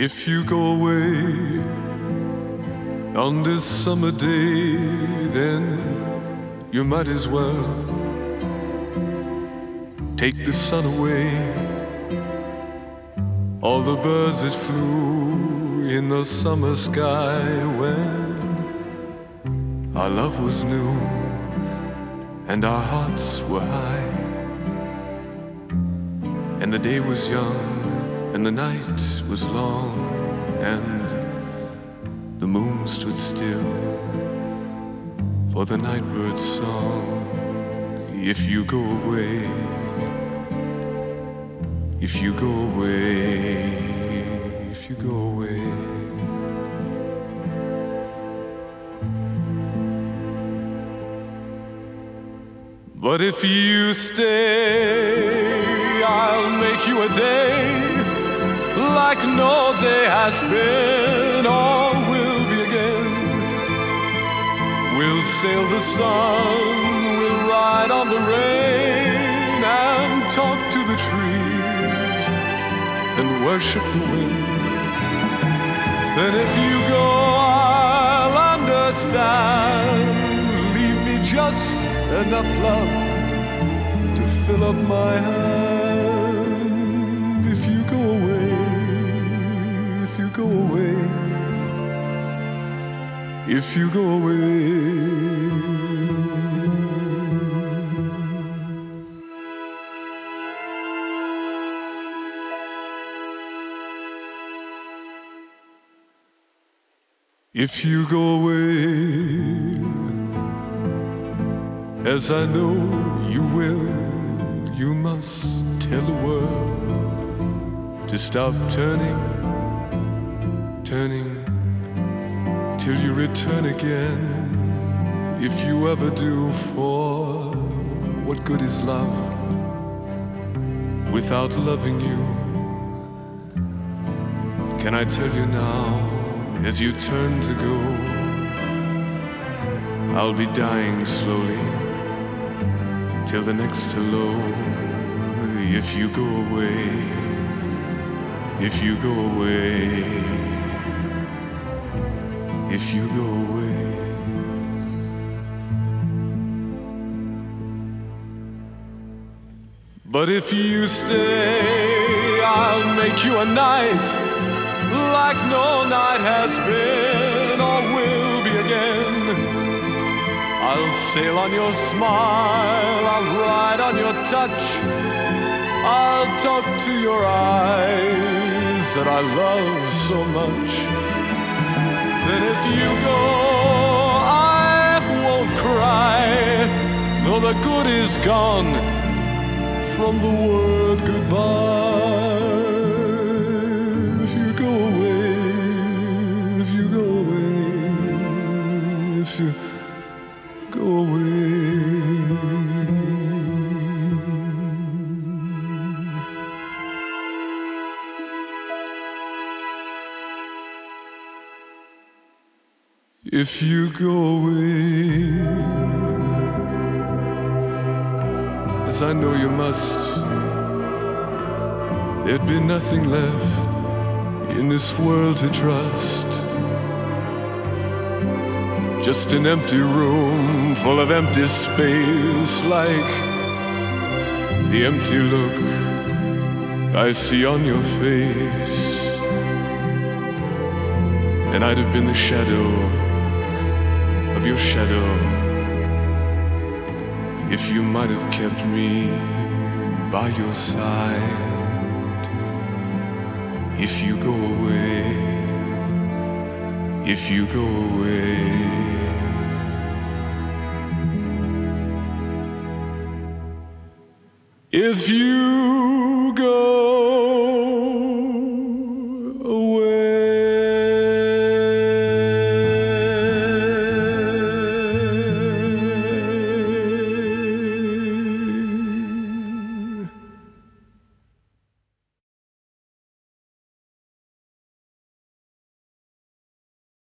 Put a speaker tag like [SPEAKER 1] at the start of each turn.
[SPEAKER 1] If you go away on this summer day, then you might as well take the sun away. All the birds that flew in the summer sky when our love was new and our hearts were high, and the day was young and the night was long, and the moon stood still for the nightbird's song. If you go away, if you go away, if you go away. But if you stay, I'll make you a day like no day has been or will be again. We'll sail the sun, we'll ride on the rain, and talk to the trees and worship the wind. Then if you go, I'll understand. Leave me just enough love to fill up my hand. If you go away, if you go away, if you go away. If you go away, as I know you will, you must tell the world to stop turning, turning, till you return again. If you ever do, for what good is love without loving you? Can I tell you now, as you turn to go, I'll be dying slowly till the next hello. If you go away, if you go away, if you go away. But if you stay, I'll make you a night like no night has been or will be again. I'll sail on your smile, I'll ride on your touch, I'll talk to your eyes that I love so much. Then if you go, I won't cry, though the good is gone from the word goodbye. If you go away, if you go away, if you go away. If you go away, as I know you must, there'd be nothing left in this world to trust. Just an empty room full of empty space, like the empty look I see on your face. And I'd have been the shadow of your shadow if you might have kept me by your side. If you go away, if you go away. If you go